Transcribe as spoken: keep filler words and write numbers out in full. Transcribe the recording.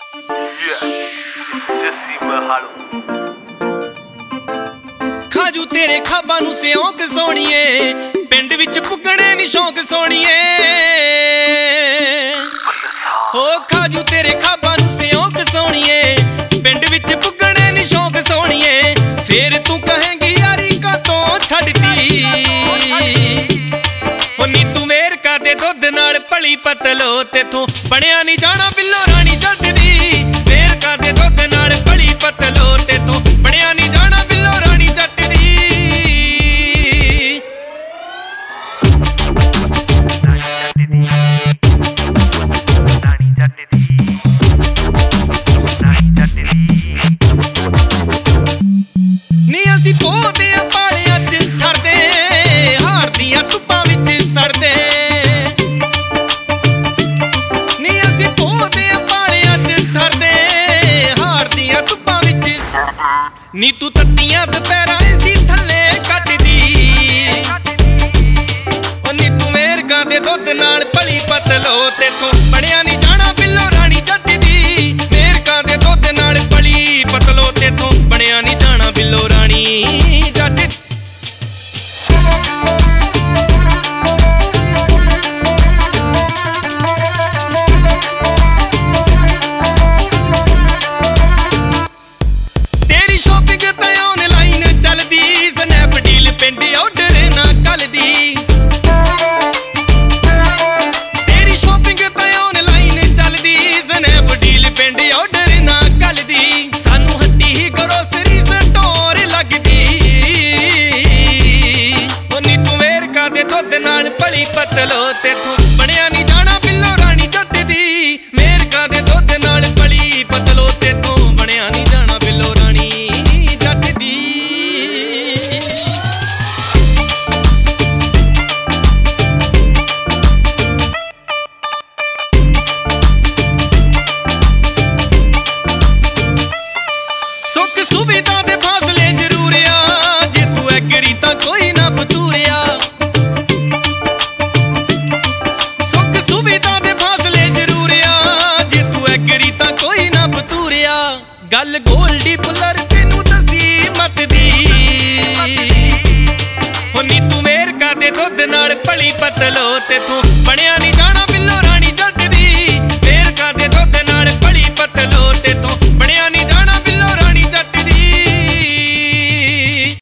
खाजू तेरे खाबा नू सियोंक सोणीए, पिंड विच पुगणे नी शौक सोणीए। हो खाजू तेरे खाबा नू सियोंक सोणीए, पिंड विच पुगणे नी शौक सोणीए। फिर तू कहेंगी यारी का तो छड्डदी, हो नी तू वेरका दे दुध नाल भली पतलो, तेथों बणिया नी जाना बिल्लो रानी जट दी। वेरका दे दुध नाल भली पतलो, तेथों बणिया नी जाना बिल्लो रानी जट दी। नी असी पोदे पालियां च ठरदे, हार दियां धुप्पां विच सड़दे। नी असी पोदे पालियां च ठरदे, हार दियां धुप्पां विच। नी तू तत्तियां दुपहरां सी थल्ले कटदी, ओ नी तू वेरका दे दुध नाल भली पतलो, तेथों बणिया नी जाना बिल्लो रानी जट दी। वेरका दे दुध नाल भली पतलो, तेथों बणिया नी जाना बिल्लो रानी जट। तेरी शॉपिंग ते ऑनलाइन चलदी, स्नैपडील पिंड ऑर्डर ना कलदी। तेरी शॉपिंग ते ऑनलाइन चलदी, स्नैपडील पिंड ऑर्डर ना कलदी। सानू हट्टी ही ग्रोसरी स्टोर लगदी, ओ नी तू वेरका दे दुध नाल भली पतलो, तेथों बणिया नी जाना बिल्लो रानी जट दी। वेरका दे दुध नाल भली पतलो, तेथों बणिया नी जाना बिल्लो रानी जट दी। सुख सुविधा दे फासले जरूर आ, जे तू एग्री तां कोई ना फतूरिया। सुख सुविधा दे फासले जरूर आ, जे तू एग्री तां कोई ना फतूरिया। गल गोल्डी पुलर तेनू दसी मत दी, हो नी तू वेरका दे दुध नाल भली पतलो, तेथों बणिया नी जाना